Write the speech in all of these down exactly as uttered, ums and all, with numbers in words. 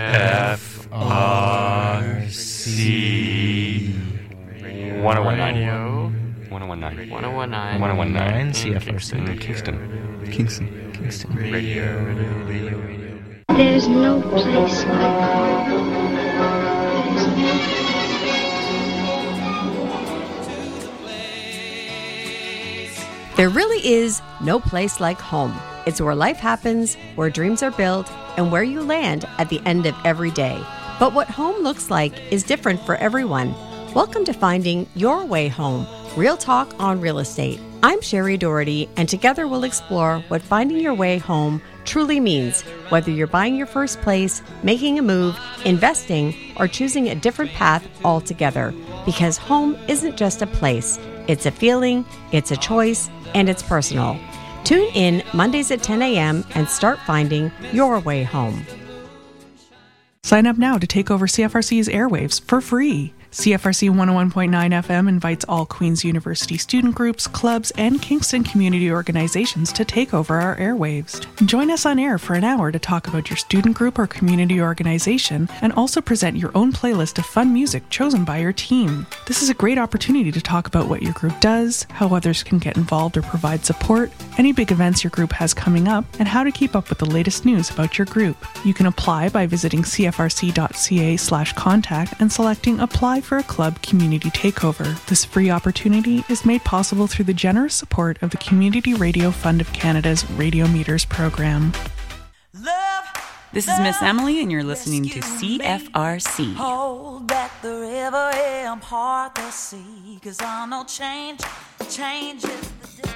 F R C one oh one nine. one oh one nine. one oh one nine. one oh one nine. C F R C. Kingston. Kingston. Kingston. Radio. There's no place like home. There really is no place like home. It's where life happens, where dreams are built, and where you land at the end of every day. But what home looks like is different for everyone. Welcome to Finding Your Way Home, Real Talk on Real Estate. I'm Sherry Doherty, and together we'll explore what finding your way home truly means, whether you're buying your first place, making a move, investing, or choosing a different path altogether. Because home isn't just a place, it's a feeling, it's a choice, and it's personal. Tune in Mondays at ten a.m. and start finding your way home. Sign up now to take over C F R C's airwaves for free. C F R C one oh one point nine F M invites all Queen's University student groups, clubs, and Kingston community organizations to take over our airwaves. Join us on air for an hour to talk about your student group or community organization and also present your own playlist of fun music chosen by your team. This is a great opportunity to talk about what your group does, how others can get involved or provide support, any big events your group has coming up, and how to keep up with the latest news about your group. You can apply by visiting c f r c dot c a slash contact and selecting Apply for a Club Community Takeover. This free opportunity is made possible through the generous support of the Community Radio Fund of Canada's Radio Meters program. This is Miss Emily, and you're listening to C F R C. Hold back the river and part the sea, 'cause I know change, change is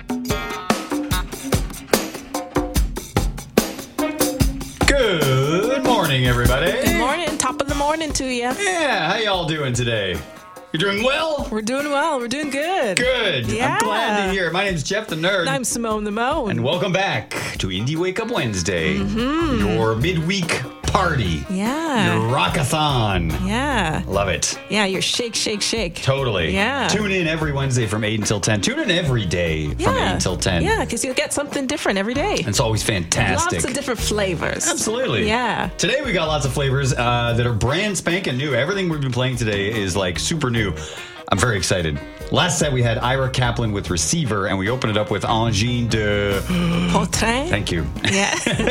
the Good morning, everybody. Good morning. Top of the morning to you. Yeah, how y'all doing today? You're doing well? We're doing well. We're doing good. Good. Yeah. I'm glad to hear. My name's Jeff the Nerd. I'm Simone the Moan. And welcome back to Indie Wake Up Wednesday. Mm-hmm. Your midweek party. Yeah. Your rockathon. Yeah. Love it. Yeah, your shake, shake, shake. Totally. Yeah. Tune in every Wednesday from eight until ten. Tune in every day from Yeah. eight until ten. Yeah, because you'll get something different every day. It's always fantastic. Lots of different flavors. Absolutely. Yeah. Today we got lots of flavors uh, that are brand spanking new. Everything we've been playing today is like super new. I'm very excited. Last set we had Ira Kaplan with Receiver, and we opened it up with Angine de Potrin. Thank you. Yeah.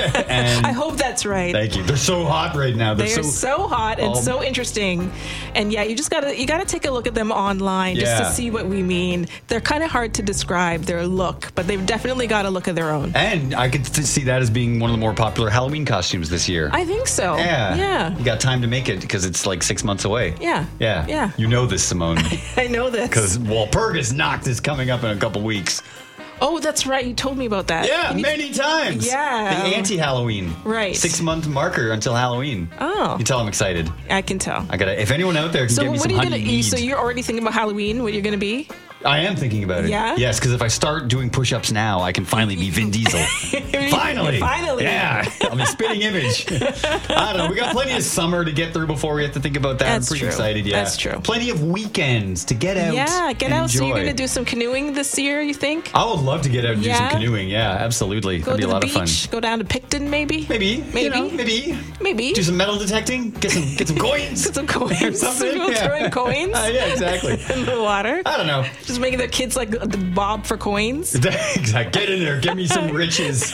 And I hope that's right. Thank you. They're so hot right now. They're, They're so, so, hot and um, so interesting, and yeah, you just gotta you gotta take a look at them online just Yeah. to see what we mean. They're kind of hard to describe their look, but they've definitely got a look of their own. And I could th- see that as being one of the more popular Halloween costumes this year. I think so. yeah. Yeah. You got time to make it because it's like six months away. Yeah. Yeah. Yeah. You know this, Simone. I know this. Because Walpurgis Nacht is coming up in a couple weeks. Oh, that's right. You told me about that. Yeah, Can you- many times. Yeah. The anti-Halloween. Right. Six month marker until Halloween. Oh. You tell I'm excited. I can tell. I gotta. If anyone out there can So get me what some are you honey gonna? mead. So you're already thinking about Halloween? What you're gonna be? I am thinking about it. Yeah? Yes, because if I start doing push-ups now, I can finally be Vin Diesel. Finally. Finally. Yeah. I'll be spitting image. I don't know. We got plenty of summer to get through before we have to think about that. That's I'm pretty true. excited. Yeah. That's true. Plenty of weekends to get out. Yeah, get and out. So you're enjoy. gonna do some canoeing this year? You think? I would love to get out and do Yeah? some canoeing. Yeah, absolutely. Go That'd be to a the lot beach. of fun. Go down to Picton, maybe. Maybe. Maybe. You know, maybe. Maybe. Do some metal detecting. Get some get some coins. Get some coins. Or something. People Yeah. throwing coins. Uh, yeah, exactly. In the water. I don't know. Just making their kids like the Bob for coins. Exactly. Get in there. Give me some riches.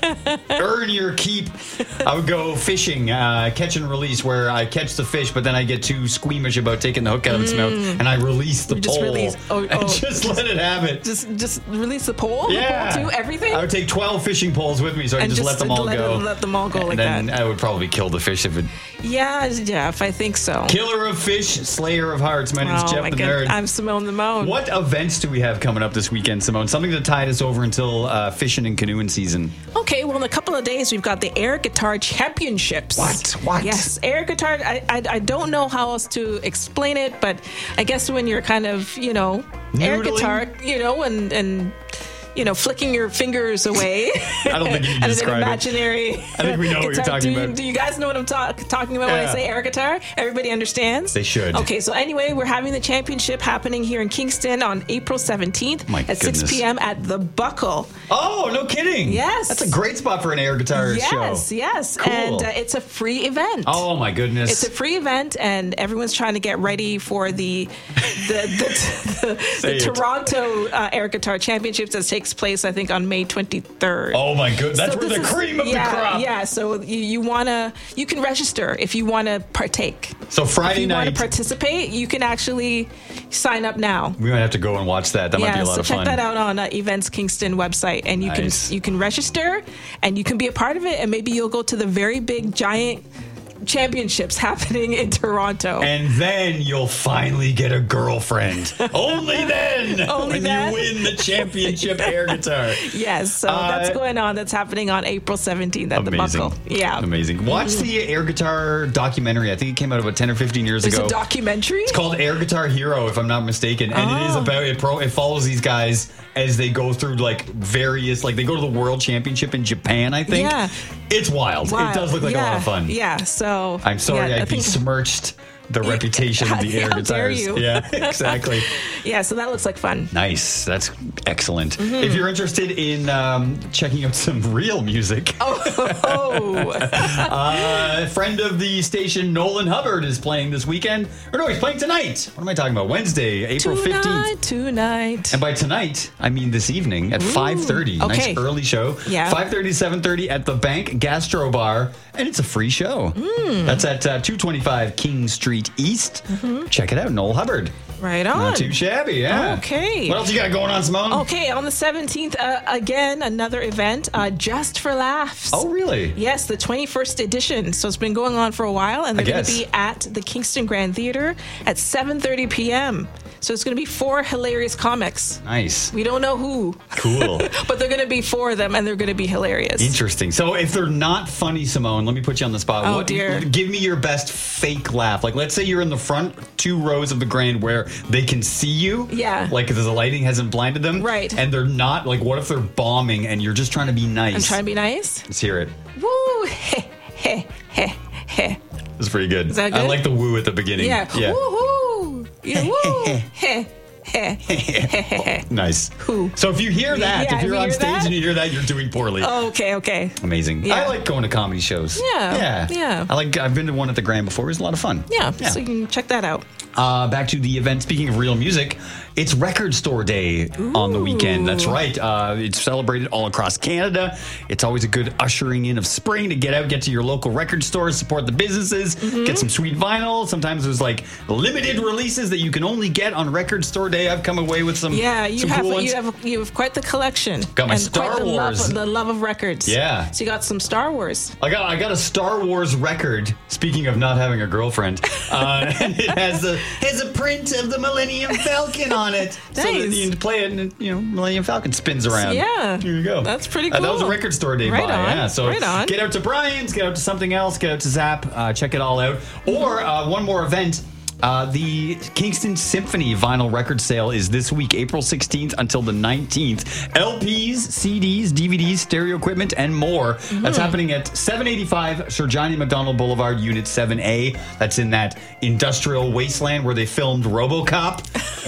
Earn your keep. I would go fishing, uh, catch and release, where I catch the fish, but then I get too squeamish about taking the hook out of its mouth, and I release the You pole just release- oh, and oh. just let it have it. Just just release the pole. Yeah. The pole too. Everything. I would take twelve fishing poles with me, so I And could just, just let them all let go. it- let them all go and like then that. I would probably kill the fish if it. Yeah, Jeff. I think so. Killer of fish, slayer of hearts. My name's oh Jeff my the God. Nerd. I'm Simone the Moan. What events do we have coming up this weekend, Simone? Something to tide us over until uh, fishing and canoeing season. Okay, well, in a couple of days, we've got the Air Guitar Championships. What? What? Yes, air guitar. I, I I don't know how else to explain it, but I guess when you're kind of, you know, air Noodling? guitar, you know, and and you know, flicking your fingers away. I don't think you can and describe an it. imaginary. I think we know what you're guitar. talking do you, about. Do you guys know what I'm talk, talking about when Yeah. I say air guitar? Everybody understands? They should. Okay, so anyway, we're having the championship happening here in Kingston on April seventeenth My at goodness. six p.m. at The Buckle. Oh, no kidding. Yes. That's a great spot for an air guitar Yes, show. yes. Cool. And uh, it's a free event. Oh, my goodness. It's a free event, and everyone's trying to get ready for the the, the, the, Say the it. Toronto uh, Air Guitar Championships that takes place, I think, on May twenty-third. Oh, my goodness. That's So where this the is- cream of yeah, the crop. Yeah, so you, you want to, you can register if you want to partake. So Friday if you want night- to participate, you can actually sign up now. We might have to go and watch that. That might yeah, be a lot so of check fun. that out on uh, Events Kingston website, and you Nice. can you can register, and you can be a part of it, and maybe you'll go to the very big giant championships happening in Toronto. And then you'll finally get a girlfriend. Only then. Only when then. you win the championship air guitar. Yes, so Uh, that's going on. That's happening on April seventeenth at Amazing. the Buckle. Yeah. Amazing. Watch the air guitar documentary. I think it came out about ten or fifteen years There's ago. a documentary? It's called Air Guitar Hero, if I'm not mistaken. And it is Oh. about, it, pro, it follows these guys as they go through like various, like they go to the World Championship in Japan, I think. Yeah. It's wild. It Wild. does look like a lot Yeah, of fun. Yeah, so. I'm sorry yeah, I, I think- besmirched the reputation of the air How dare guitars. you. Yeah, exactly. Yeah, so that looks like fun. Nice. That's excellent. Mm-hmm. If you're interested in um, checking out some real music, Oh, uh, a friend of the station, Nolan Hubbard, is playing this weekend. Or no, he's playing tonight. What am I talking about? Wednesday, April fifteenth. tonight, tonight. And by tonight, I mean this evening at five thirty. okay. Nice early show. Yeah. five thirty to seven thirty at the Bank Gastro Bar. And it's a free show. Mm. That's at uh, two twenty-five King Street East. Check it out, Noel Hubbard. Right on. Not too shabby, yeah. Okay. What else you got going on, Simone? Okay, on the seventeenth, uh, again, another event, uh, Just for Laughs. Oh, really? Yes, the twenty-first edition. So it's been going on for a while, and I they're going to guess. be at the Kingston Grand Theater at seven thirty p.m. So it's going to be four hilarious comics. Nice. We don't know who, Cool. but they're going to be four of them, and they're going to be hilarious. Interesting. So if they're not funny, Simone, let me put you on the spot. Oh, dear. Give me your best fake laugh. Like, let's say you're in the front two rows of the Grand where they can see you. Yeah. Like, because the lighting hasn't blinded them. Right. And they're not, like, what if they're bombing and you're just trying to be nice? I'm trying to be nice. Let's hear it. Woo! Heh, heh, heh, heh. That's pretty good. Is that I good? like the woo at the beginning. Yeah. Yeah. Woo-hoo! Yeah, woo! Heh, heh, heh, heh, heh. Nice. Who? So if you hear that, Yeah, if you're if you on hear stage that- and you hear that, you're doing poorly. Oh, okay, okay. Amazing. Yeah. I like going to comedy shows. Yeah, Yeah. yeah. I like. I've been to one at the Grand before. It was a lot of fun. Yeah, Yeah. so you can check that out. Uh, back to the event. Speaking of real music, it's Record Store Day on the weekend. That's right. Uh, it's celebrated all across Canada. It's always a good ushering in of spring to get out, get to your local record stores, support the businesses, Mm-hmm. get some sweet vinyl. Sometimes there's like limited releases that you can only get on Record Store Day. I've come away with some, Yeah, you some have cool ones. you have you have quite the collection. Got my and Star quite the Wars. love, the love of records. Yeah. So you got some Star Wars. I got I got a Star Wars record. Speaking of not having a girlfriend, uh, and it has a has a print of the Millennium Falcon on it, so that Nice. you can play it, and you know Millennium Falcon spins around. Yeah. here you go. That's pretty Uh, that was a cool. Record Store Day Right buy. on. Yeah, so Right on. get out to Brian's, get out to something else, get out to Zap, uh, check it all out, or uh, one more event. Uh, the Kingston Symphony vinyl record sale is this week, April sixteenth until the nineteenth. L Ps, C Ds, D V Ds, stereo equipment, and more. Mm-hmm. That's happening at seven eighty-five Sir Johnny MacDonald Boulevard, Unit seven A. That's in that industrial wasteland where they filmed RoboCop.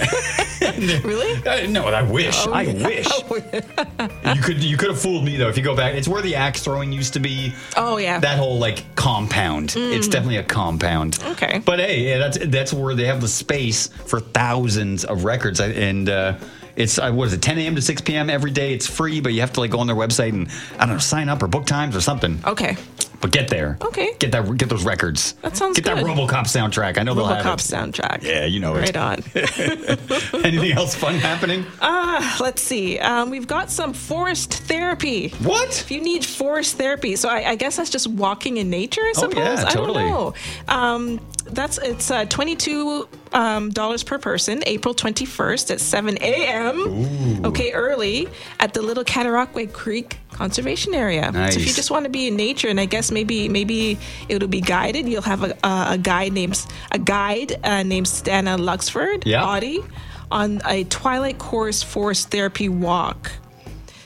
Really? Uh, no, I wish. Oh, I yeah. wish. you could you could have fooled me though if you go back. It's where the axe throwing used to be. Oh, yeah. That whole like compound. It's definitely a compound. Okay. But hey, yeah, that's that's where they have the space for thousands of records. I- And uh, it's uh, what is it, ten a.m. to six p.m. every day. It's free, but you have to like go on their website and I don't know, sign up or book times or something. Okay. But get there. Okay. Get that. Get those records. That sounds Get that good. RoboCop soundtrack. I know they'll RoboCop have it. soundtrack. Yeah, you know it. Right on. Anything else fun happening? Ah, let's see. Um, we've got some forest therapy. What? If you need forest therapy, so I, I guess that's just walking in nature. I Oh, suppose. yeah, totally. I don't know. Um, that's it's uh, twenty-two um, dollars per person. April twenty-first at seven a.m. Okay, early at the Little Cataraqui Creek Conservation Area. So if you Nice. just want to be in nature, and I guess maybe maybe it'll be guided. You'll have a a, a guide named a guide uh, named Stana Luxford, Yeah. Audie, on a Twilight Course forest therapy walk.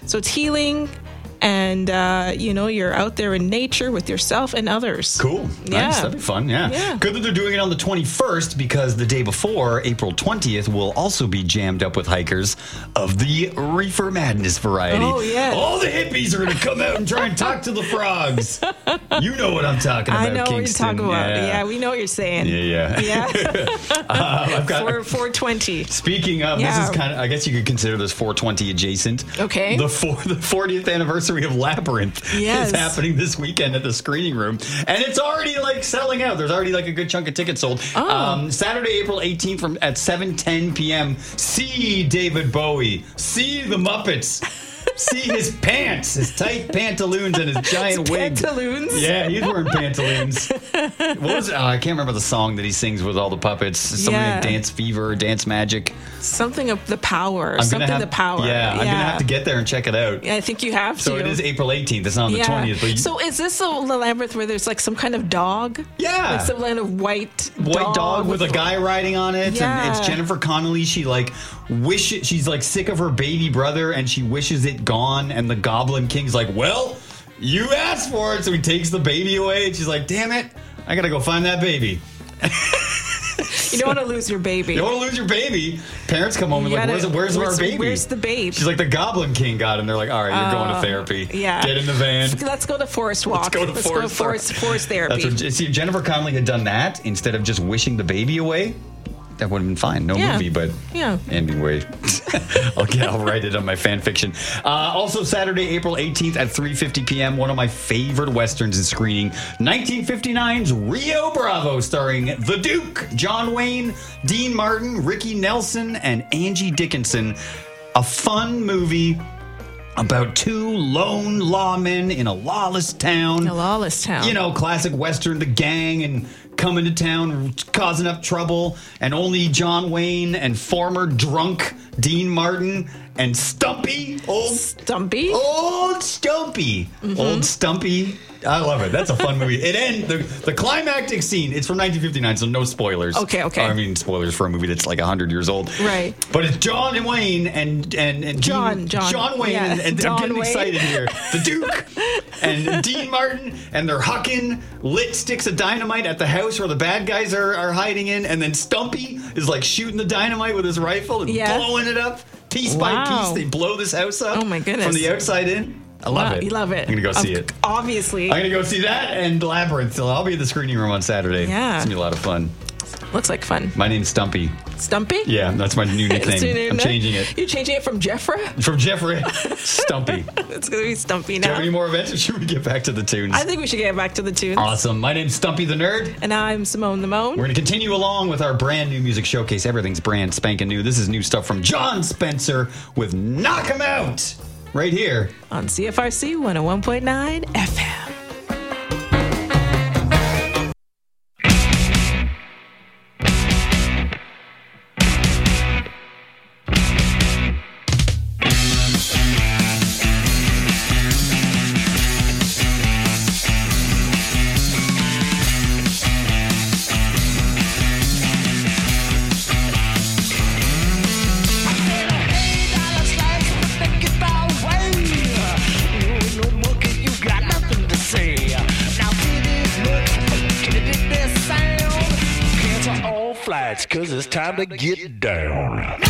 So it's healing. And, uh, you know, you're out there in nature with yourself and others. Cool. Yeah. Nice. That'd be fun. Yeah. Yeah. Good that they're doing it on the twenty-first because the day before, April twentieth, will also be jammed up with hikers of the Reefer Madness variety. Oh, yeah. All the hippies are going to come out and try and talk to the frogs. You know what I'm talking about, I know Kingston. what you're talking about. Yeah. Yeah, we know what you're saying. Yeah, yeah. Yeah. uh, I've got, For four twenty. Speaking of, Yeah. this is kind of, I guess you could consider this four twenty adjacent. Okay. The, four, the fortieth anniversary of Labyrinth Yes. is happening this weekend at the screening room. And it's already like selling out. There's already like a good chunk of tickets sold. Oh. Um, Saturday, April eighteenth from at seven ten p.m. See David Bowie. See the Muppets. See his pants, his tight pantaloons and his giant His wig. pantaloons? Yeah, he's wearing pantaloons. What was it? Oh, I can't remember the song that he sings with all the puppets. Something Yeah. like Dance Fever, Dance Magic. Something of the power. I'm Something gonna have, the power. Yeah, I'm gonna have to get there and check it out. Yeah, I think you have to. So it is April eighteenth. It's not on the twentieth. But you, So is this the labyrinth where there's like some kind of dog? Yeah. Like some kind of white white dog, dog with a guy riding on it, Yeah. and it's Jennifer Connelly. She like wish it, she's like sick of her baby brother, and she wishes it gone. And the Goblin King's like, "Well, you asked for it," so he takes the baby away. And she's like, "Damn it, I gotta go find that baby." You don't want to lose your baby. You don't want to lose your baby. Parents come home and You like, gotta- where's, where's, our where's- baby? where's the babe? She's like, the Goblin King got him. They're like, all right, you're going to Oh, therapy. yeah. Get in the van. Let's go to forest walk. Let's go to forest, forest, forest therapy. That's what, see, Jennifer Connelly had done that instead of just wishing the baby away. That would have been fine. No Yeah. movie, but Yeah. anyway, I'll get. I'll write it on my fan fiction. Uh, also, Saturday, April eighteenth at three fifty p.m. One of my favorite westerns is screening. nineteen fifty-nine's Rio Bravo, starring The Duke, John Wayne, Dean Martin, Ricky Nelson, and Angie Dickinson. A fun movie about two lone lawmen in a lawless town. A lawless town. You know, classic Western, the gang and coming to town, causing up trouble, and only John Wayne and former drunk Dean Martin and Stumpy, old Stumpy, old Stumpy, Mm-hmm. old Stumpy. I love it. That's a fun movie. It ends the the climactic scene. It's from nineteen fifty-nine, so no spoilers. Okay, okay. I mean, spoilers for a movie that's like a hundred years old. Right. But it's John and Wayne and and, and John, Dean, John. John Wayne, Yeah, and, and John I'm getting Wayne. excited here. The Duke and Dean Martin, and they're hucking lit sticks of dynamite at the house where the bad guys are, are hiding in, and then Stumpy is like shooting the dynamite with his rifle and Yeah. blowing it up piece by Wow. piece. They blow this house up. Oh, my goodness. From the outside in. I love Wow, it. You love it. I'm gonna go see Of- it. Obviously. I'm gonna go see that and Labyrinth. So I'll be in the screening room on Saturday. Yeah. It's gonna be a lot of fun. Looks like fun. My name's Stumpy. Stumpy? Yeah, that's my new That's your nickname. name I'm now? changing it. You're changing it from Jeffrey? From Jeffrey, Stumpy. It's going to be Stumpy Do you now. have any more events, or should we get back to the tunes? I think we should get back to the tunes. Awesome. My name's Stumpy the Nerd. And I'm Simone the Moan. We're going to continue along with our brand new music showcase. Everything's brand spanking new. This is new stuff from John Spencer with Knock 'Em Out right here. On C F R C one oh one point nine F M. Cause it's time to get down.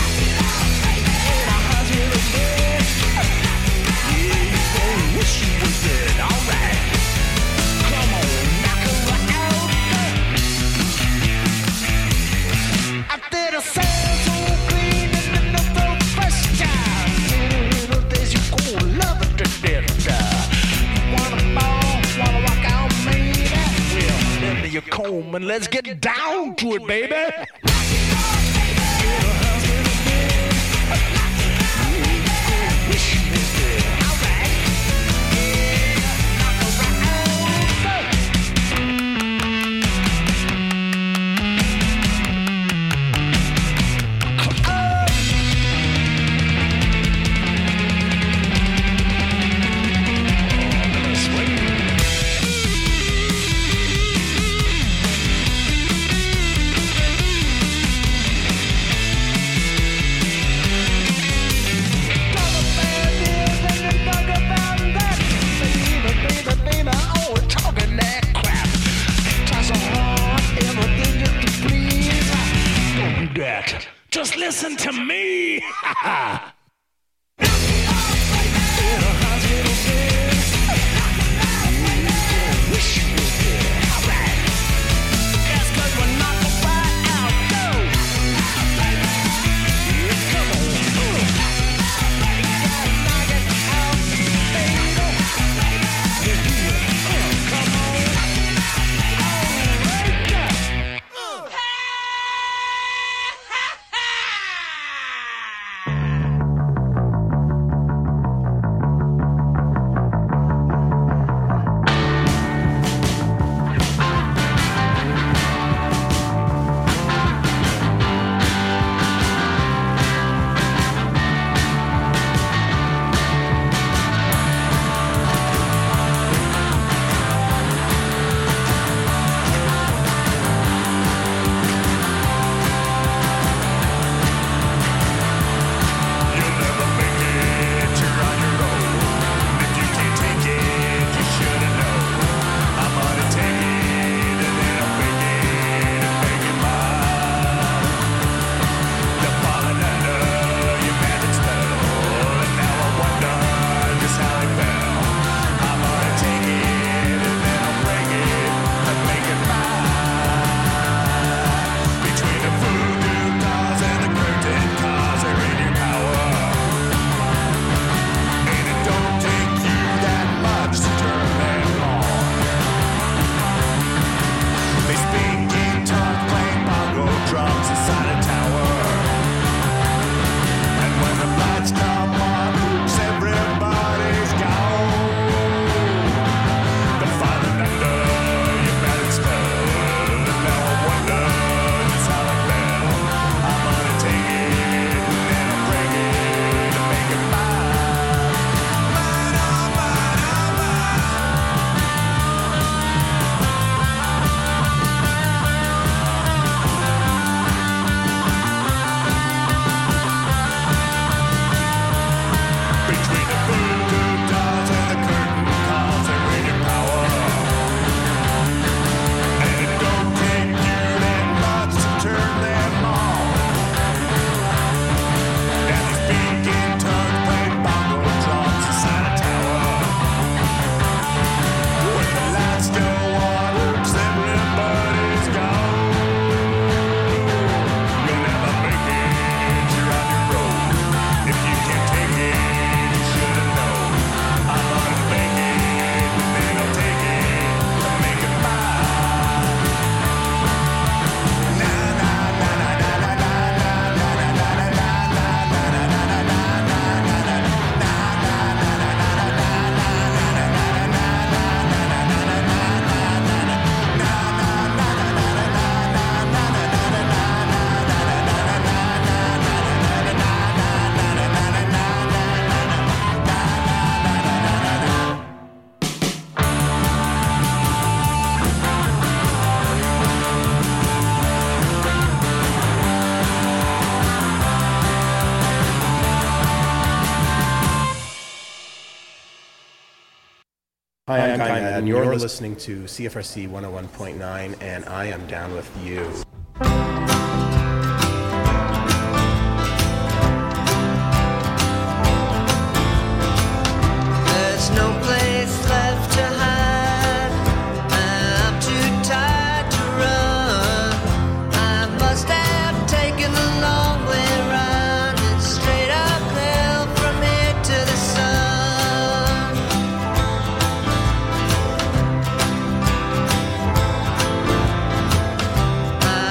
Comb and let's get down to it, baby. listen to me. Hi, I'm Conrad, and you're listening to C F R C one oh one point nine, and I am down with you. There's no place left to hide. I'm too tired to run. I must have taken the long way round. It's straight uphill from here to the sun. I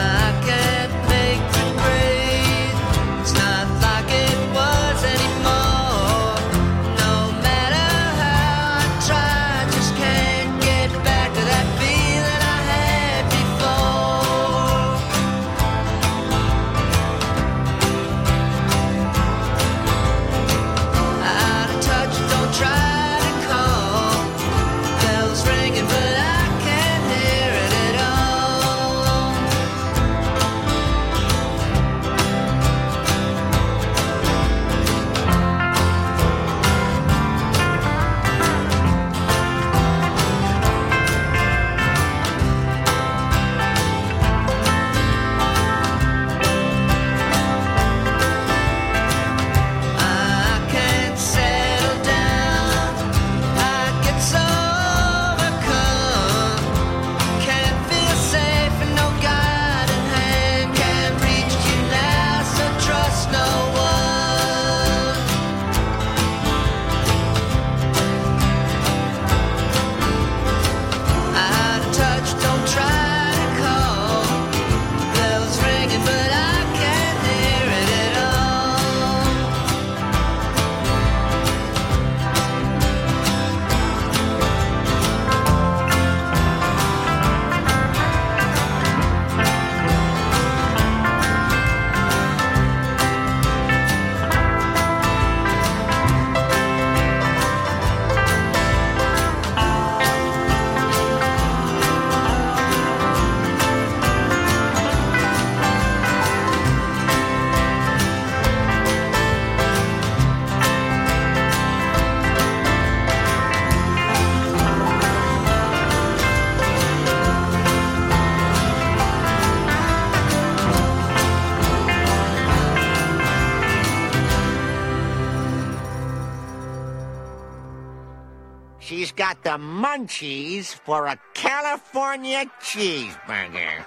got the munchies for a California cheeseburger.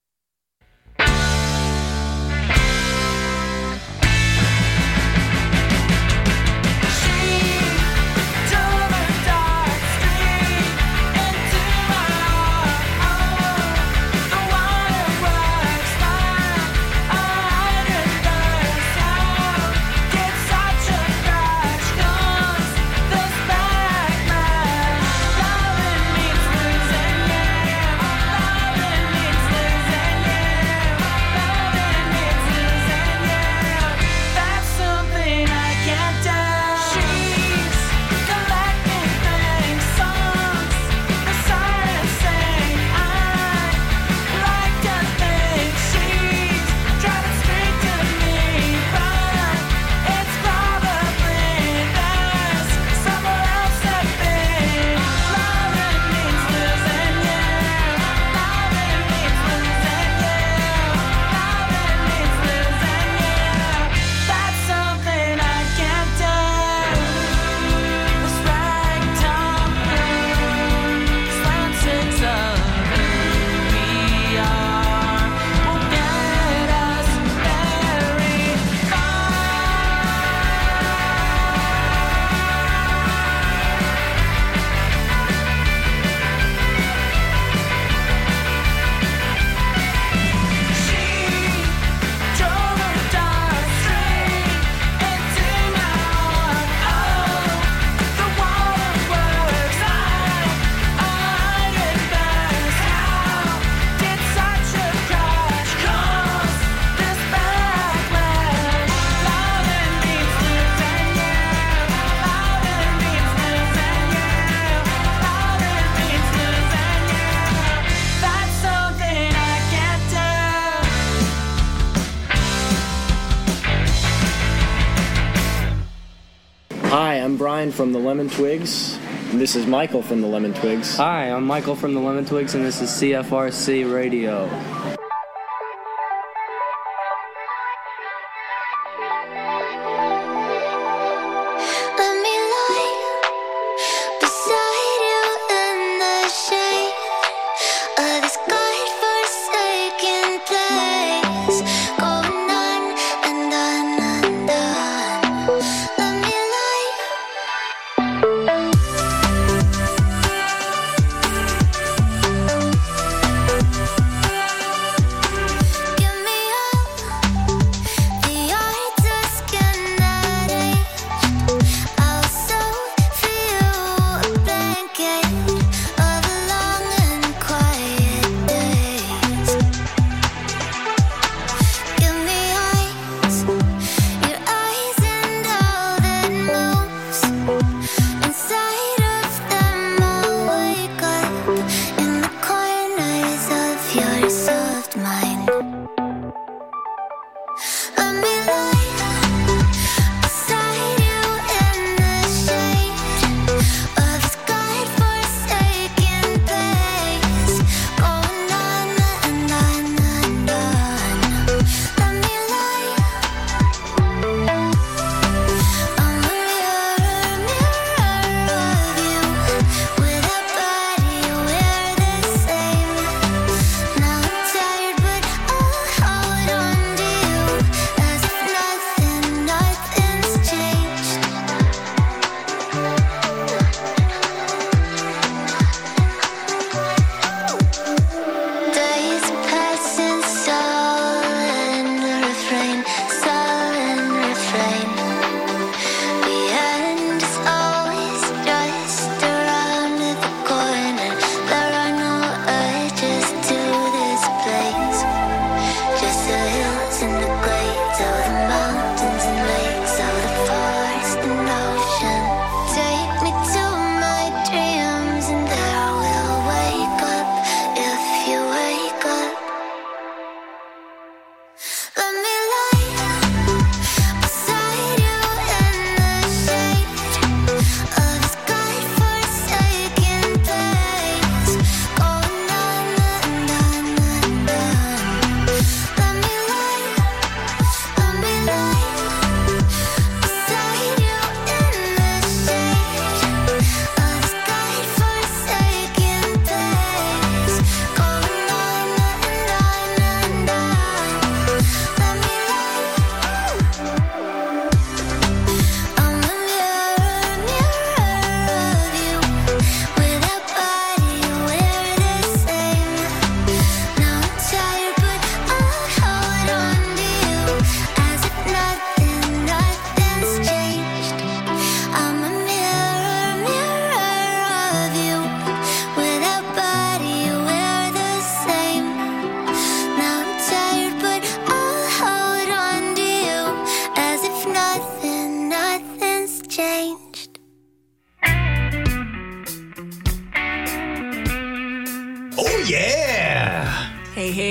Hi, I'm Brian from the Lemon Twigs. And this is Michael from the Lemon Twigs. Hi, I'm Michael from the Lemon Twigs, and this is C F R C Radio.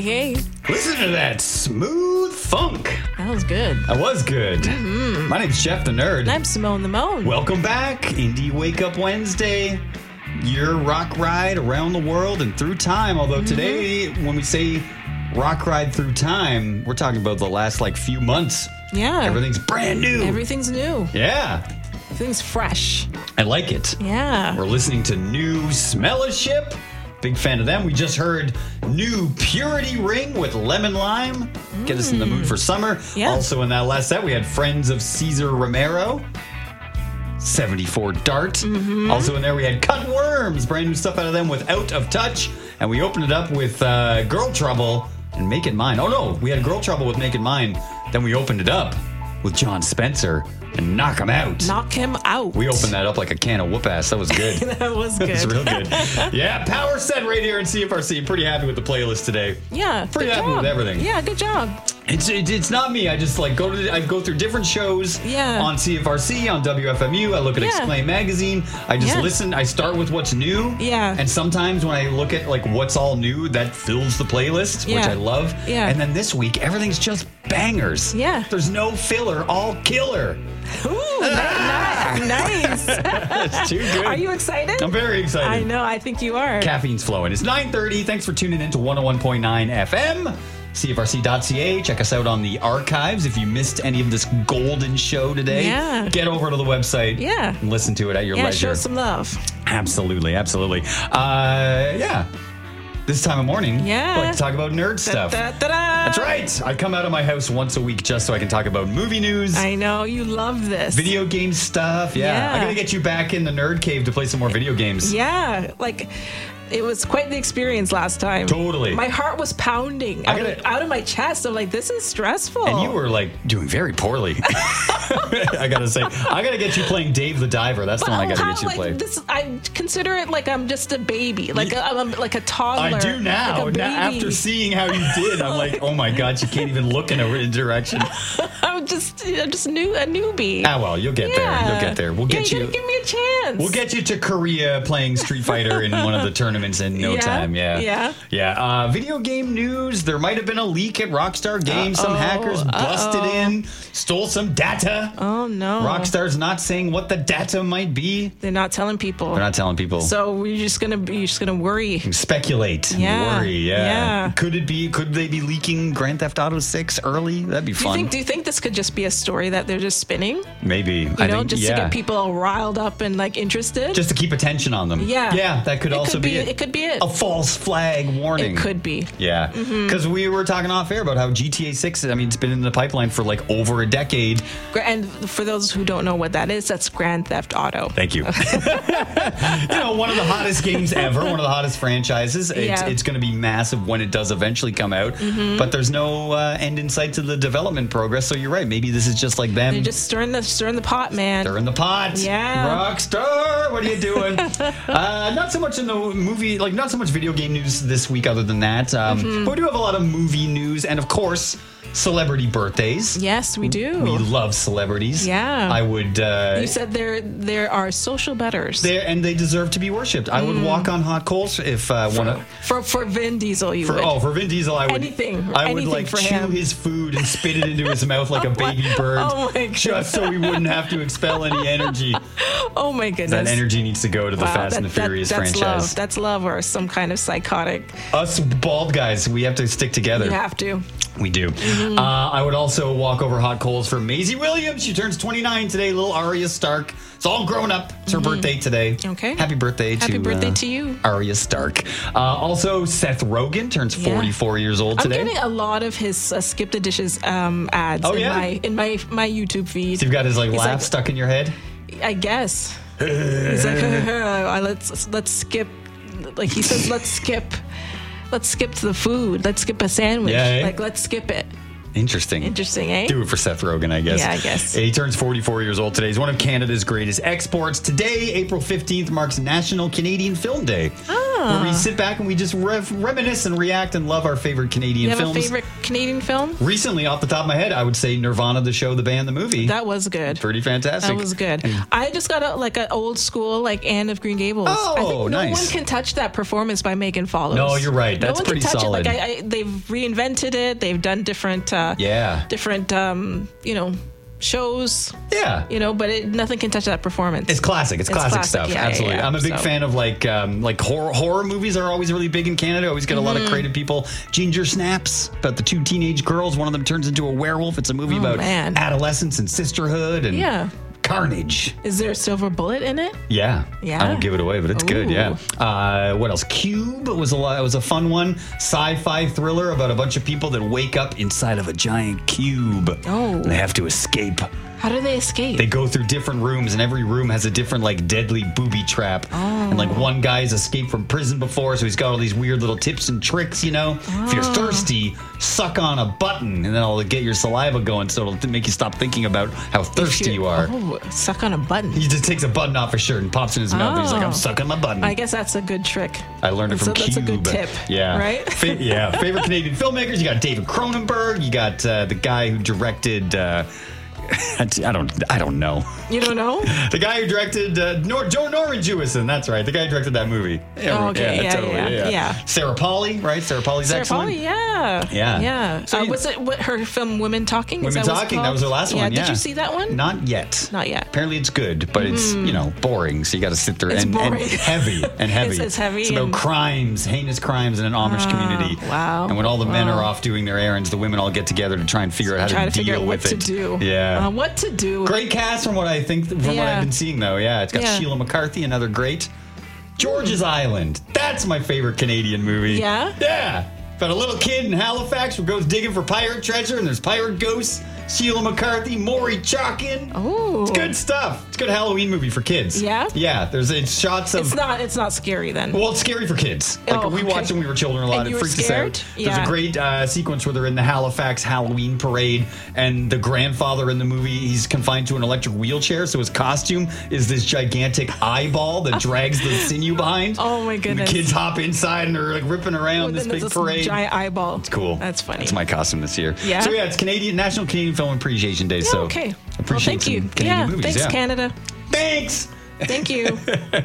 hey. Listen to that smooth funk. That was good. That was good. Mm-hmm. My name's Jeff the Nerd. And I'm Simone the Moan. Welcome back. Indie Wake Up Wednesday. Your rock ride around the world and through time. Although mm-hmm. today, when we say rock ride through time, we're talking about the last like few months. Yeah. Everything's brand new. Everything's new. Yeah. Everything's fresh. I like it. Yeah. We're listening to new Smell a Ship. Big fan of them. We just heard new Purity Ring with Lemon Lime. Mm. Get us in the mood for summer. Yeah. Also in that last set, we had Friends of Cesar Romero. seventy-four Dart. Mm-hmm. Also in there, we had Cut Worms. Brand new stuff out of them with Out of Touch. And we opened it up with uh, Girl Trouble and Make It Mine. Oh, no. We had Girl Trouble with Make It Mine. Then we opened it up with John Spencer and Knock Him Out. Knock Him Out. We opened that up like a can of whoop ass. That was good. That was good. That's real good. Yeah, Power Set right here in C F R C. Pretty happy with the playlist today. Yeah, pretty happy job. with everything. Yeah, good job. It's it, it's not me. I just like go to I go through different shows. Yeah. On C F R C, on W F M U. I look at Yeah. Exclaim Magazine. I just Yeah. listen. I start with what's new. Yeah. And sometimes when I look at like what's all new, that fills the playlist, which Yeah. I love. Yeah. And then this week, everything's just bangers. Yeah. There's no filler, all killer. Ooh, nice. nice. That's too good. Are you excited? I'm very excited. I know. I think you are. Caffeine's flowing. It's nine thirty. Thanks for tuning in to one oh one point nine F M. C F R C dot C A. Check us out on the archives. If you missed any of this golden show today, Yeah. get over to the website Yeah. and listen to it at your Yeah, leisure. show some love. Absolutely, absolutely. Uh, yeah. This time of morning, Yeah. I like to talk about nerd stuff. Da, da, da, da. That's right. I come out of my house once a week just so I can talk about movie news, I know. You love this. video game stuff. Yeah. Yeah. I gotta get you back in the nerd cave to play some more video games. Yeah. Like, it was quite the experience last time. Totally. My heart was pounding I out, gotta- of, out of my chest. I'm like, this is stressful. And you were like doing very poorly. I gotta say, I gotta get you playing Dave the Diver. That's the one I gotta How, get you like, to play. This, I consider it like I'm just a baby, like a, I'm like a toddler. I do now. Like a now. baby. After seeing how you did, I'm like, oh my god, you can't even look in a direction. I'm just, I'm just new, a newbie. Ah well, you'll get Yeah. there. You'll get there. We'll Yeah, get you you. gotta give me a chance. We'll get you to Korea playing Street Fighter in one of the tournaments in no Yeah, time. Yeah. yeah. Yeah. Uh, video game news. There might have been a leak at Rockstar Games. Some Uh-oh, hackers busted uh-oh. in, stole some data. Oh no. Rockstar's not saying what the data might be. They're not telling people. They're not telling people. So we're just gonna be, you're just gonna worry. Speculate and Yeah, worry. Yeah. yeah. Could it be? Could they be leaking Grand Theft Auto six early? That'd be Do you fun. think? Do you think this could just be a story that they're just spinning? Maybe. You I know, think, just yeah. to get people all riled up and like interested. Just to keep attention on them. Yeah. Yeah. That could It also could be, be- it. it could be it. A false flag warning. It could be. Yeah. Because Mhm. we were talking off air about how G T A six. I mean, it's been in the pipeline for like over a decade. Gra- And for those who don't know what that is, that's Grand Theft Auto. Thank you. You know, one of the hottest games ever, one of the hottest franchises. It's, Yeah. it's going to be massive when it does eventually come out. Mhm. But there's no uh, end in sight to the development progress. So you're right. Maybe this is just like them. They're just stirring the stirring the pot, man. They're in the pot. Yeah. Rockstar, what are you doing? uh, not so much in the movie, like not so much video game news this week other than that. Um, Mhm. But we do have a lot of movie news and, of course, celebrity birthdays. Yes, we do. We love celebrities. Yeah. I would... Uh, You said there there are social betters. they're- and they deserve to be worshipped. I would Mm. walk on hot coals if uh, one of... For for Vin Diesel, you For, would. oh, for Vin Diesel, I would. Anything, I would anything like for chew him. his food and spit it into his mouth like a baby bird, oh my just so he wouldn't have to expel any energy. Oh my goodness. That energy needs to go to the Wow, Fast and that- the that- Furious that's franchise. Love. That's love or some kind of psychotic. Us bald guys, we have to stick together. You have to. We do. Mhm. Uh, I would also walk over hot coals for Maisie Williams. She turns twenty-nine today. Little Arya Stark. It's all grown up. It's her Mhm. birthday today. Okay. Happy birthday Happy to birthday uh, to you. Arya Stark. Uh, also, Seth Rogen turns Yeah. forty-four years old I'm today. getting a lot of his uh, Skip the Dishes um, ads Oh, in yeah? my in my my YouTube feed. So you've got his like He's laugh like- stuck in your head. I guess. He's like, uh, let's let's skip. Like he says, let's skip. Let's skip to the food. Let's skip a sandwich. Yeah, eh? Like let's skip it. Interesting. Interesting, eh? Do it for Seth Rogen, I guess. Yeah, I guess. He turns forty-four years old today. He's one of Canada's greatest exports. Today, April fifteenth, marks National Canadian Film Day. Oh. Ah. where we sit back and we just rev- reminisce and react and love our favorite Canadian You have films. a favorite Canadian film? Recently, off the top of my head, I would say Nirvana, the show, the band, the movie. That was good. Pretty fantastic. That was good. And- I just got a, like an old school, like Anne of Green Gables. Oh, I think no nice. one can touch that performance by Megan Follows. No, you're right. That's no one pretty can touch solid. it. Like I, I, they've reinvented it. They've done different, uh, Yeah. different, um, you know, shows. Yeah. You know, but it, nothing can touch that performance. It's classic. It's, classic, stuff. Yeah, yeah, Absolutely. yeah. I'm a big So- fan of like um, like horror horror movies are always really big in Canada. Always get a lot of Mhm. creative people. Ginger Snaps, about the two teenage girls. One of them turns into a werewolf. It's a movie Oh, about man. adolescence and sisterhood and Yeah. carnage. Is there a silver bullet in it? Yeah. Yeah. I won't give it away, but it's good. Ooh. Yeah. Uh, what else? Cube was a lot. It was a fun one. Sci-fi thriller about a bunch of people that wake up inside of a giant cube. Oh. And they have to escape. How do they escape? They go through different rooms, and every room has a different, like, deadly booby trap. Oh. And, like, one guy's escaped from prison before, so he's got all these weird little tips and tricks, you know? If you're Oh. thirsty, suck on a button, and then it'll get your saliva going, so it'll make you stop thinking about how thirsty you are. Oh, suck on a button. He just takes a button off his shirt and pops in his mouth, and he's like, Oh. I'm sucking my button. I guess that's a good trick. I learned it That's from a- that's a Cube. good tip, Yeah. right? Fa- yeah. Favorite Canadian filmmakers, you got David Cronenberg, you got uh, the guy who directed... Uh, I don't I don't know. You don't know? The guy who directed uh, Nor- Joe Norman Jewison, that's right. The guy who directed that movie. Oh, okay. Yeah, yeah, yeah. Sarah Polley, right? Sarah Polley's Sarah excellent. Polley, yeah. Yeah. Yeah. So uh, you- was it what, her film Women Talking? Is Women that what it's Talking, that called? was her last yeah, one, yeah. Did you see that one? Not yet. Not yet. Apparently it's good, but it's, Mhm. you know, boring, so you got to sit there It's and, and boring. heavy and heavy. It's- it's heavy It's about and- crimes, heinous crimes in an Amish Ah, community. wow. And when all the men Wow. are off doing their errands, the women all get together to try and figure out how Try to, to figure deal out what with to it. do. Yeah. Uh, what to do. Great cast from what I think, from what Yeah. I've been seeing, though. Yeah, it's got Yeah. Sheila McCarthy, another great. George's Island. That's my favorite Canadian movie. Yeah? Yeah. About a little kid in Halifax who goes digging for pirate treasure, and there's pirate ghosts. Sheila McCarthy, Maury Chalkin. Oh, It's good stuff. It's a good Halloween movie for kids. Yeah? Yeah. There's it's shots of. It's not. It's not scary then. Well, it's scary for kids. Like Oh, we okay. watched when we were children a lot. And It you were freaked us scared? out. There's Yeah. a great uh, sequence where they're in the Halifax Halloween parade, and the grandfather in the movie, he's confined to an electric wheelchair, so his costume is this gigantic eyeball that drags the sinew behind. Oh my And goodness. the kids hop inside and they're like ripping around And this then big there's parade. giant eyeball. It's cool. That's funny. That's my costume this year. Yeah? So yeah, it's Canadian National Canadian Film Appreciation Day. Yeah, so okay. Well, appreciate thank some you. Canadian yeah. movies. Thanks, yeah. Canada. Thanks. Thank you.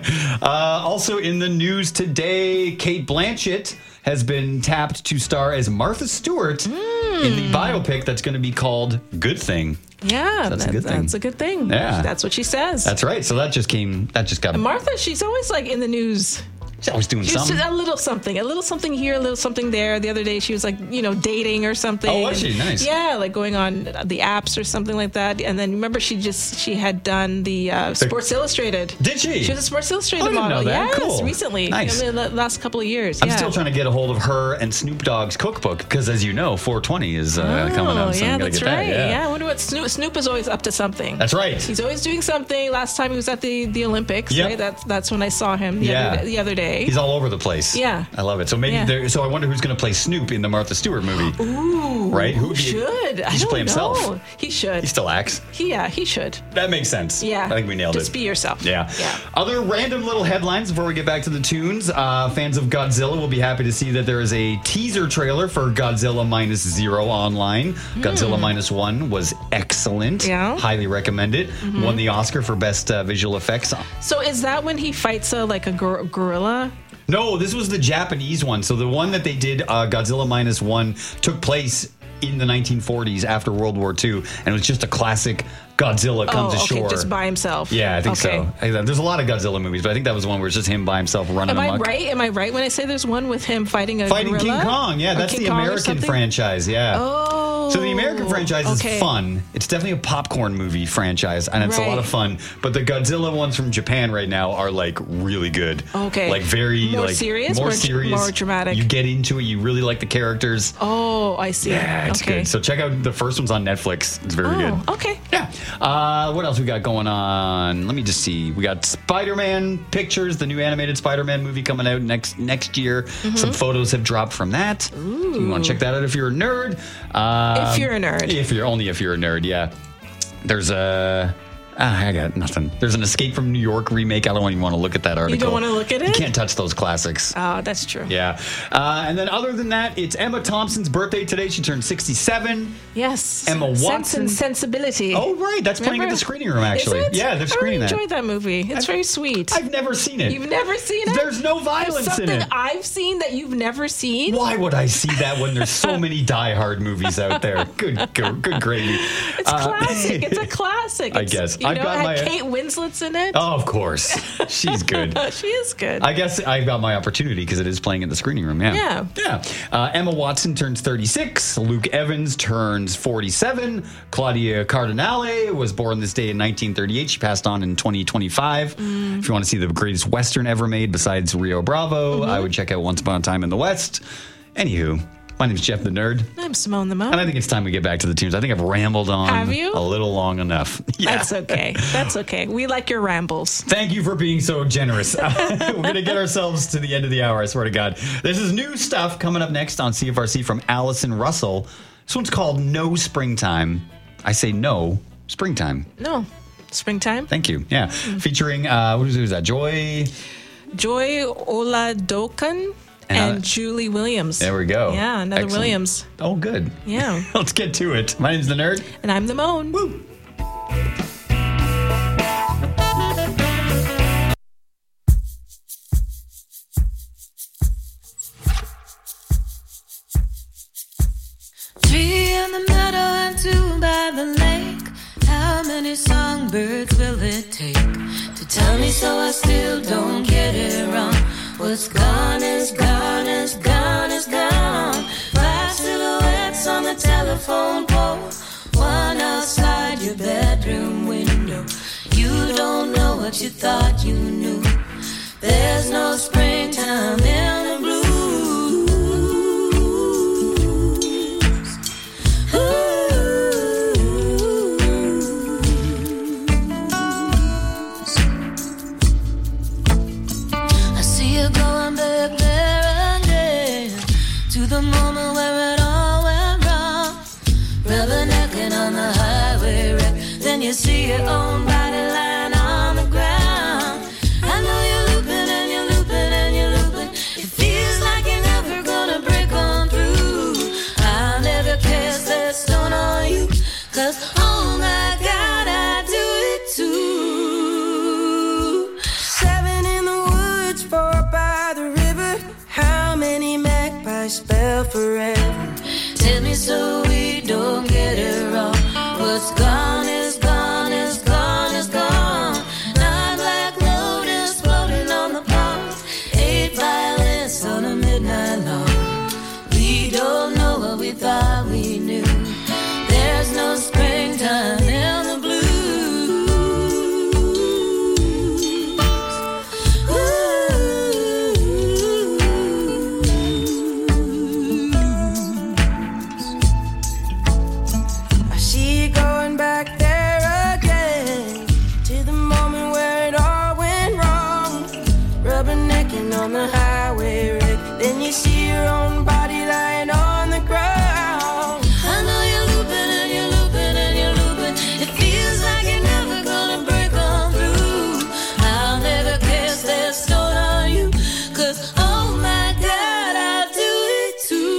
Uh, also in the news today, Kate Blanchett has been tapped to star as Martha Stewart in the biopic that's going to be called Good Thing. Yeah, That's a that- good thing. That's a good thing. Yeah. That's what she says. That's right. So that just came, that just got, And Martha, she's always like in the news. she's always doing She's something. just a little something, a little something here, a little something there. The other day, she was like, you know, dating or something. Oh, was she? And- Nice. Yeah, like going on the apps or something like that. And then remember, she just she had done the uh, Sports Illustrated. Did she? She was a Sports Illustrated Oh, I didn't model. know that. Yes, Cool. recently. Nice. I mean, the last couple of years. I'm yeah. still trying to get a hold of her and Snoop Dogg's cookbook because, as you know, four twenty is uh, coming up. So yeah, I'm gonna that's get right. that. Yeah. I wonder what Snoop, Snoop is always up to something. That's right. He's always doing something. Last time he was at the, the Olympics, Yep. right? That's that's when I saw him the, Yeah. other, the other day. He's all over the place. Yeah. I love it. So maybe Yeah. there. So I wonder who's going to play Snoop in the Martha Stewart movie. Ooh, Right? Who Who would be- should? he I should don't play himself. know. He should. He still acts. He, yeah, he should. That makes sense. Yeah. I think we nailed Just it. be yourself. Yeah. Yeah. Other random little headlines before we get back to the tunes. Uh, fans of Godzilla will be happy to see that there is a teaser trailer for Godzilla Minus Zero online. Godzilla Minus One was excellent. Hmm. Yeah. Highly recommend it. Mhm. Won the Oscar for best uh, visual effects. So is that when he fights a like a gor- gorilla? No, this was the Japanese one. So the one that they did, uh, Godzilla Minus One, took place in the nineteen forties after World War Two, and it was just a classic Godzilla comes oh, okay, ashore. just by himself. Yeah, I think okay. so. I- There's a lot of Godzilla movies, but I think that was the one where it's just him by himself running Am I amok. right? Am I right when I say there's one with him fighting a Fighting gorilla? King Kong. Yeah, Or that's King the Kong or American something? franchise. Yeah. Oh. So the American franchise okay. is fun. It's definitely a popcorn movie franchise, and it's a lot Right. of fun. But the Godzilla ones from Japan right now are like really good. Okay. Like very More like serious? more More- serious, more dramatic? You get into it. You really like the characters. Oh, I see. Yeah, it's okay. good. So check out the first one's on Netflix. It's very oh, good. okay. Yeah. Uh, what else we got going on? Let me just see. We got Spider-Man pictures, the new animated Spider-Man movie coming out next next year. Mm-hmm. Some photos have dropped from that. So you want to check that out if you're a nerd. Um, If you're a nerd. If you're only if you're a nerd, yeah. There's a. Ah, I got nothing. There's an Escape from New York remake. I don't even want to look at that article. You don't want to look at it? You can't touch those classics. Oh, that's true. Yeah. Uh, and then other than that, it's Emma Thompson's birthday today. She turned sixty-seven. Yes. Emma Watson. Sense and Sensibility. Oh, right. That's playing Remember? at the screening room, actually. Is it? Yeah, they're screening I really that. enjoyed that movie. It's I've, very sweet. I've never seen it. You've never seen it? There's no violence There's in something it. I've seen that you've never seen? Why would I see that when there's so many Die Hard movies out there? Good, good, good gravy. It's Uh, classic. It's a classic. I It's, guess. You I've know, got it had my- Kate Winslet's in it. Oh, of course. She's good. She is good. I guess I got my opportunity because it is playing at the screening room. Yeah. Yeah. Yeah. Uh, Emma Watson turns thirty-six. Luke Evans turns forty-seven. Claudia Cardinale was born this day in nineteen thirty-eight. She passed on in twenty twenty-five. Mm. If you want to see the greatest Western ever made besides Rio Bravo, Mm-hmm. I would check out Once Upon a Time in the West. Anywho, my name's Jeff the Nerd. I'm Simone the Mo. And I think it's time we get back to the tunes. I think I've rambled on Have you? a little long enough. Yeah. That's okay. That's okay. We like your rambles. Thank you for being so generous. We're going to get ourselves to the end of the hour, I swear to God. This is new stuff coming up next on C F R C from Allison Russell. This one's called No Springtime. I say no, springtime. No. Springtime? Thank you. Yeah. Mm. Featuring, uh, what is, who's that? Joy? Joy Oladokan and, And, uh, Julie Williams. There we go. Yeah, another Excellent. Williams. Oh, good. Yeah. Let's get to it. My name's The Nerd. And I'm the Moan. Woo. Three in the meadow and two by the lake. How many songbirds will it take to tell me so I still don't get it wrong? What's gone is gone is gone is gone. Five silhouettes on the telephone pole, one outside your bedroom window. You don't know what you thought you knew. There's no springtime in the blues. I see you going back there again to the moment where it all went wrong. Rubbernecking on the highway wreck. Then you see your own body lying on the ground. I know you're looping and you're looping and you're looping. It feels like you're never gonna break on through. I'll never cast that stone on you, 'cause oh my God, I do it too. Seven in the woods, four by the river. How many magpies spell forever? Tell me so we don't get it wrong. What's gone is gone is gone is gone. Nine black lotus floating on the pond. Eight violins on a midnight lawn. We don't know what we thought we knew. There's no springtime in the blues. I see you going back there again to the moment where it all went wrong. Rubbernecking on the highway wreck. Then you see your own body lying on the ground. I know you're looping and you're looping and you're looping. It feels like you're never gonna break on through. I'll never cast that stone on you, 'cause oh my God, I do it too.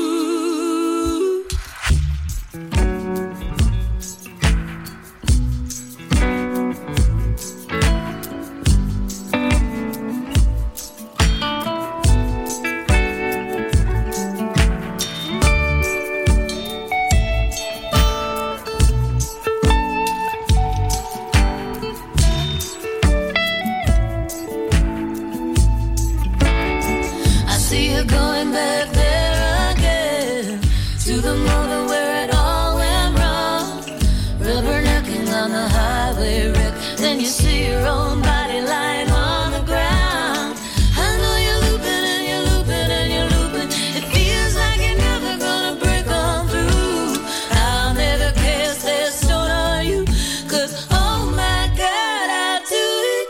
I see you going back there again to the moment where it all went wrong. Rubbernecking on the highway wreck. Then you see your own body lying on the ground. I know you're looping and you're looping and you're looping. It feels like you're never gonna break on through. I'll never cast that stone on you, 'cause oh my God, I do it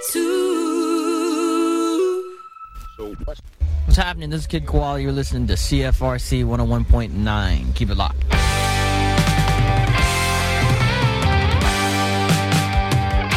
too. What's happening? This is Kid Koala. You're listening to C F R C one oh one point nine. Keep it locked.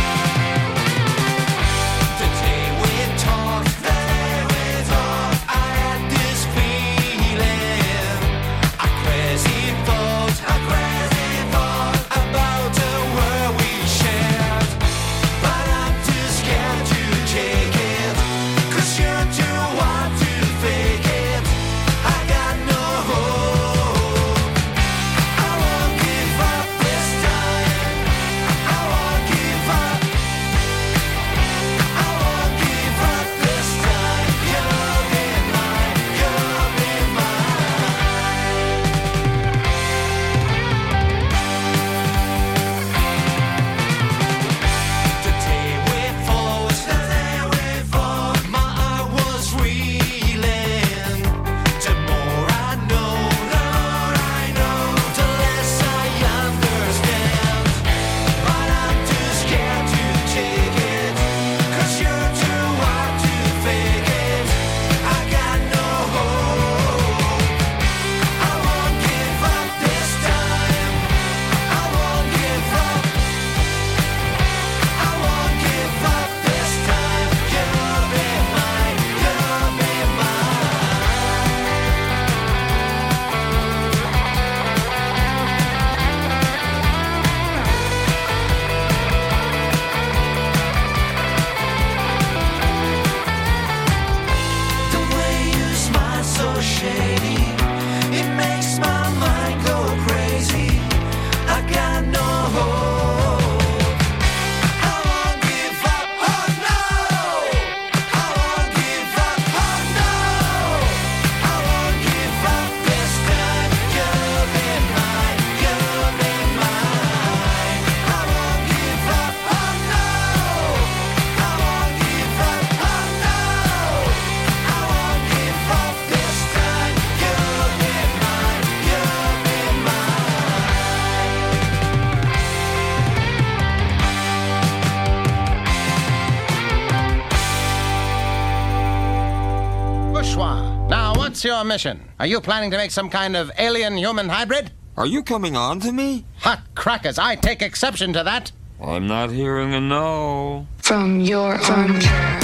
What's your mission? Are you planning to make some kind of alien-human hybrid? Are you coming on to me? Hot crackers, I take exception to that. I'm not hearing a no. From your armchair.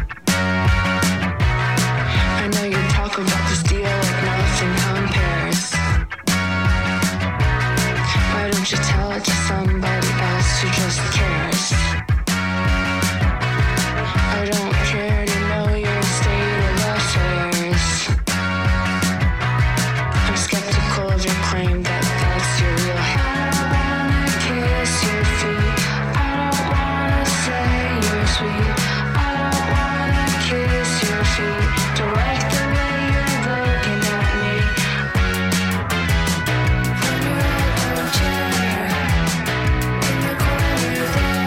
I know you talk about this deal like nothing compares. Why don't you tell it to somebody else who just cares? I don't care to know your state of affairs. I'm skeptical of your claim that that's your real hair. I wanna kiss your feet. I don't wanna say you're sweet. I don't wanna kiss your feet. Don't like the way you're looking at me. From your armchair in the corner there.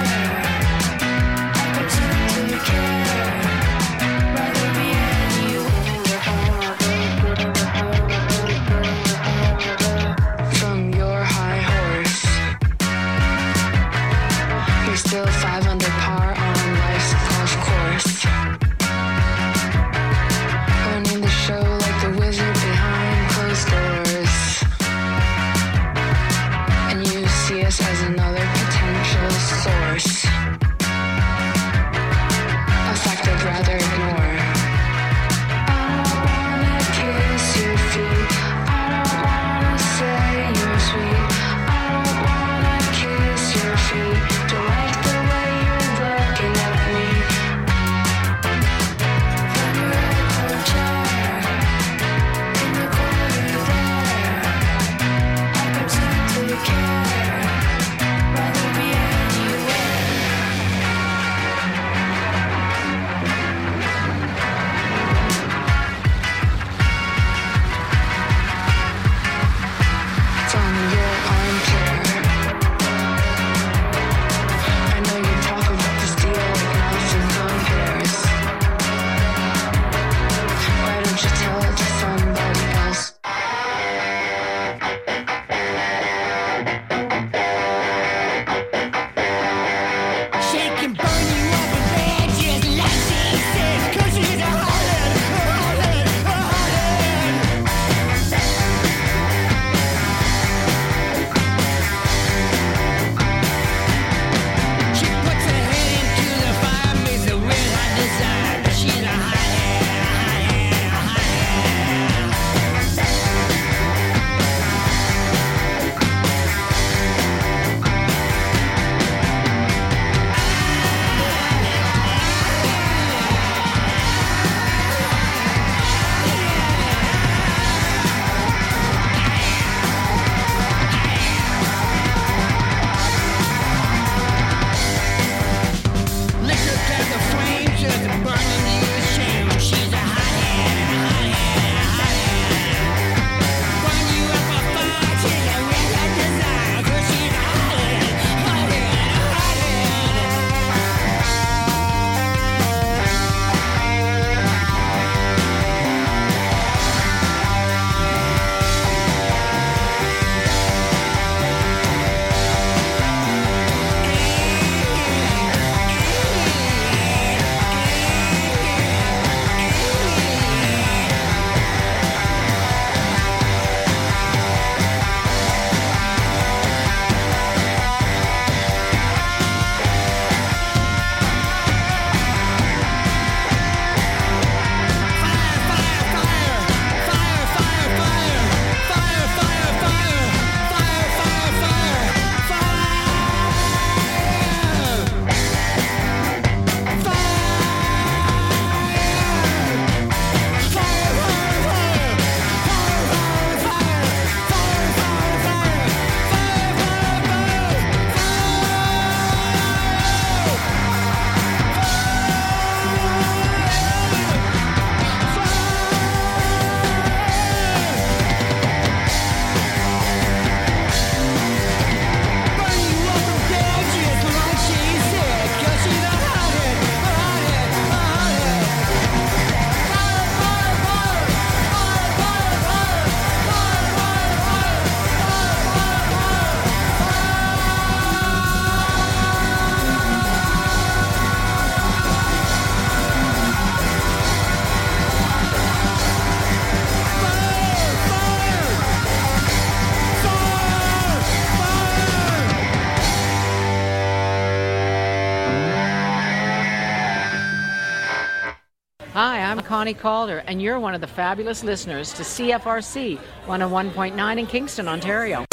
I'm Connie Calder, and you're one of the fabulous listeners to C F R C one oh one point nine in Kingston, Ontario.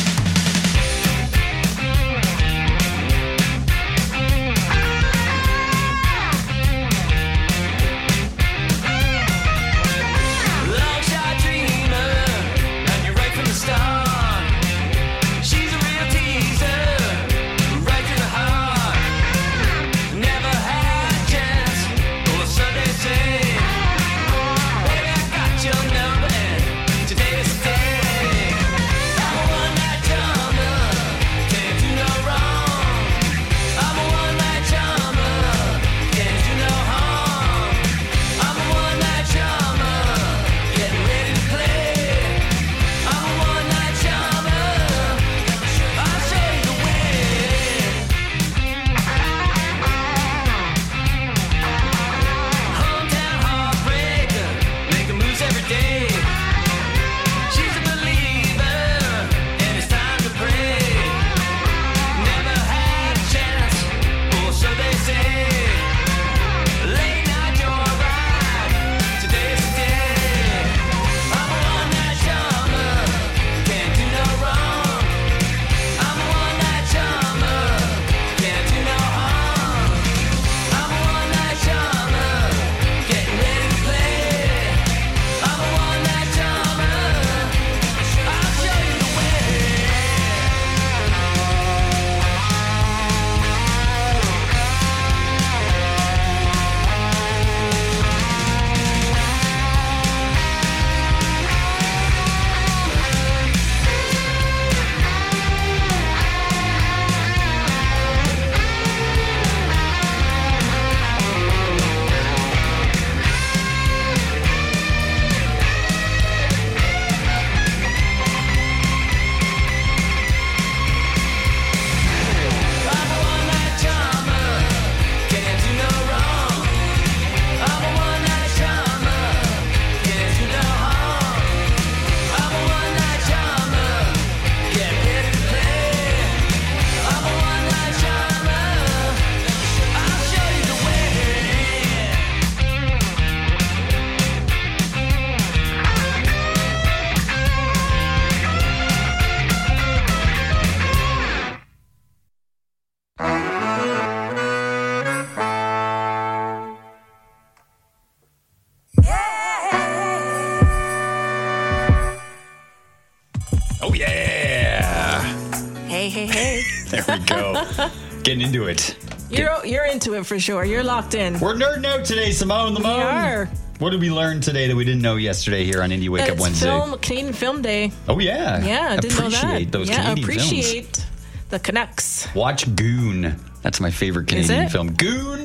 Getting into it. You're you're into it for sure. You're locked in. We're nerding out today, Simone the We Moan. are. What did we learn today that we didn't know yesterday here on Indie Wake That Up it's Wednesday? Film, Canadian Film Day. Oh yeah. Yeah, I didn't know that. Appreciate those yeah, Canadian appreciate films. the Canucks. Watch Goon. That's my favorite Is Canadian it? film. Goon,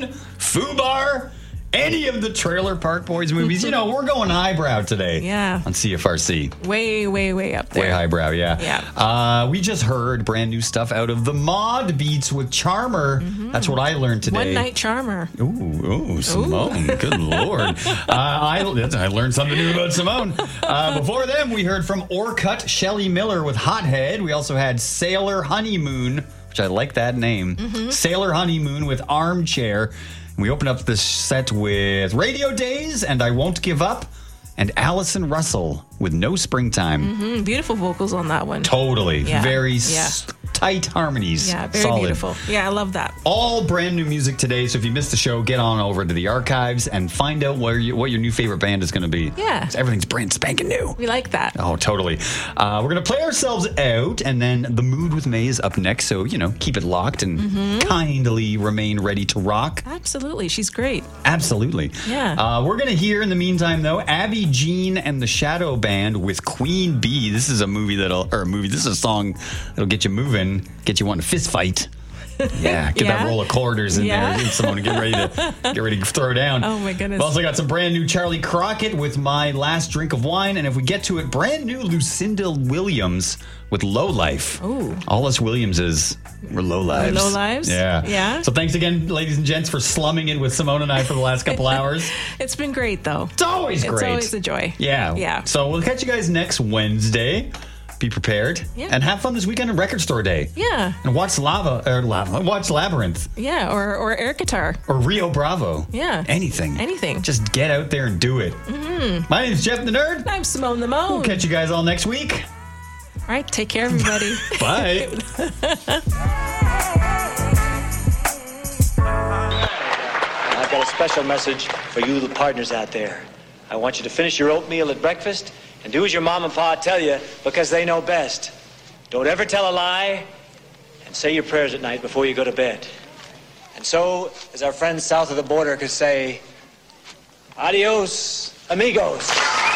Fubar, any of the Trailer Park Boys movies. You know, we're going highbrow today. Yeah. On C F R C. Way, way, way up there. Way highbrow, yeah. Yeah. Uh, we just heard brand new stuff out of the Mod Beats with Charmer. Mm-hmm. That's what I learned today. One Night Charmer. Ooh, ooh, Simone. Good Lord. Uh, I, I learned something new about Simone. Uh, before them, we heard from Orcut Shelley Miller with Hothead. We also had Sailor Honeymoon, which I like that name. Mm-hmm. Sailor Honeymoon with Armchair. We opened up this set with Radio Days and I Won't Give Up, and Allison Russell with No Springtime. Mm-hmm. Beautiful vocals on that one. Totally. Yeah. Very Yeah. s- tight harmonies. Yeah, very Solid. beautiful. Yeah, I love that. All brand new music today, so if you missed the show, get on over to the archives and find out where you, what your new favorite band is going to be. Yeah. 'Cause everything's brand spanking new. We like that. Oh, totally. Uh, we're going to play ourselves out, and then The Mood with May is up next, so, you know, keep it locked and Mhm. kindly remain ready to rock. Absolutely. She's great. Absolutely. Yeah. Uh, we're going to hear, in the meantime, though, Abby Jean and the Shadow Band with Queen Bee. This is a movie that'll, or a movie, this is a song that'll get you moving, get you wanting to fist fight. Yeah, get Yeah? that roll of quarters in Yeah. there. Get someone to get ready to get ready to throw down. Oh, my goodness. We've also got some brand new Charlie Crockett with My Last Drink of Wine, and if we get to it, brand new Lucinda Williams with Low Life. Ooh. All us Williamses were low lives. Low lives? Yeah. Yeah. So thanks again, ladies and gents, for slumming it with Simone and I for the last couple hours. It's been great, though. It's always great. It's always a joy. Yeah. Yeah. So we'll catch you guys next Wednesday. Be prepared. Yeah. And have fun this weekend at Record Store Day. Yeah. And watch Lava, or Lava, watch Labyrinth. Yeah, or, or air guitar. Or Rio Bravo. Yeah. Anything. Anything. Just get out there and do it. Mm-hmm. My name's Jeff the Nerd. I'm Simone the Moan. We'll catch you guys all next week. All right, take care, everybody. Bye. I've got a special message for you, the partners out there. I want you to finish your oatmeal at breakfast and do as your mom and pa tell you because they know best. Don't ever tell a lie and say your prayers at night before you go to bed. And so, as our friends south of the border could say, adios, amigos.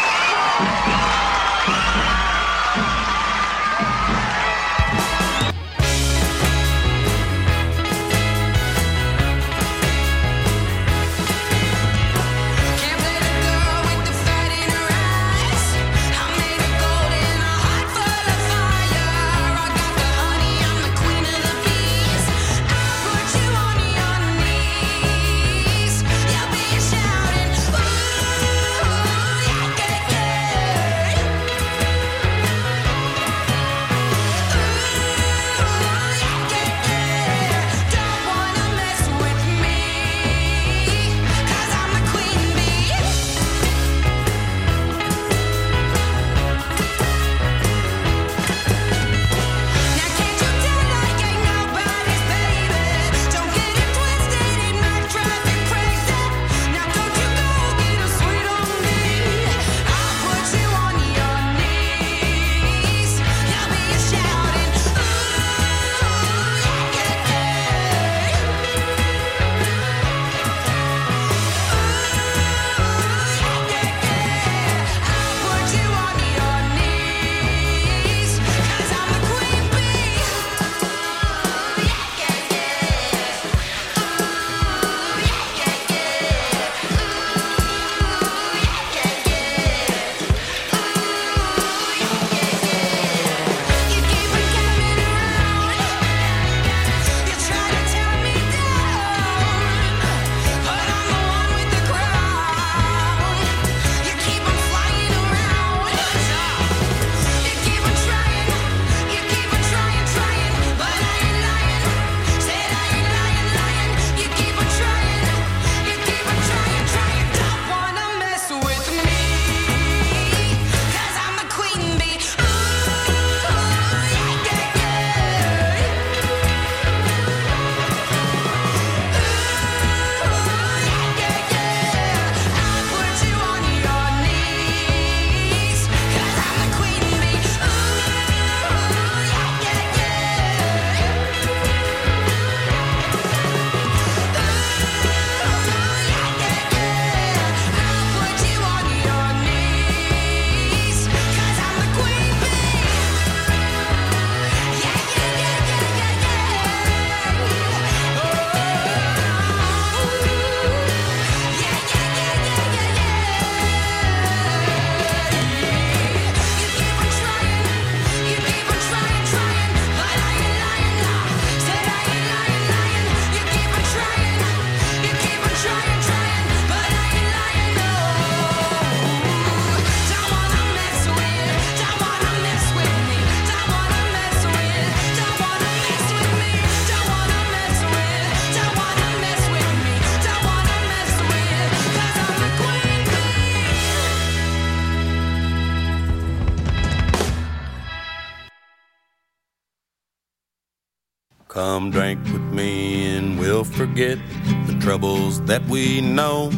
Come drink with me and we'll forget the troubles that we know.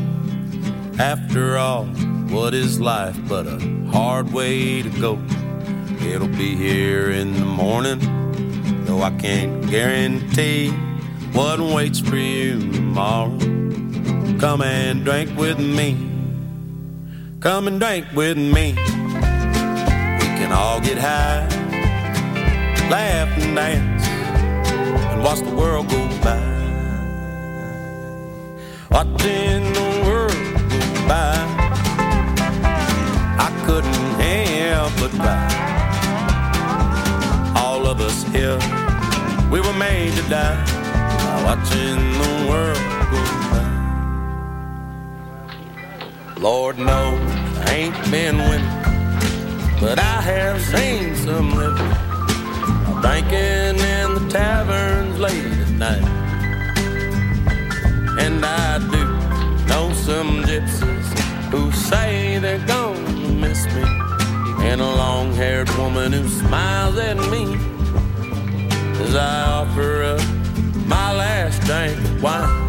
After all, what is life but a hard way to go? It'll be here in the morning, though I can't guarantee what waits for you tomorrow. Come and drink with me. Come and drink with me. We can all get high, laugh and dance, and watch the world go by. Watching the world go by, I couldn't help but cry. All of us here, we were made to die, watching the world go by. Lord knows I ain't been winning but I have seen some living, drinking in the taverns late at night. And I do know some gypsies who say they're gonna miss me, and a long-haired woman who smiles at me as I offer up my last drink of wine.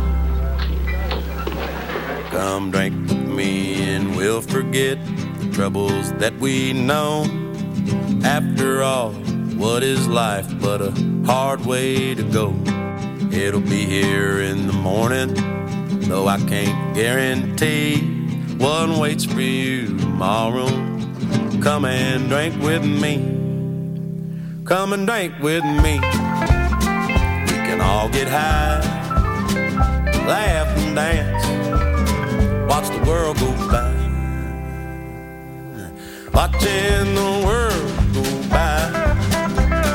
Come drink with me and we'll forget the troubles that we know. After all, what is life but a hard way to go? It'll be here in the morning, though I can't guarantee what waits for you tomorrow. Come and drink with me. Come and drink with me. We can all get high, laugh and dance, watch the world go by, watching the world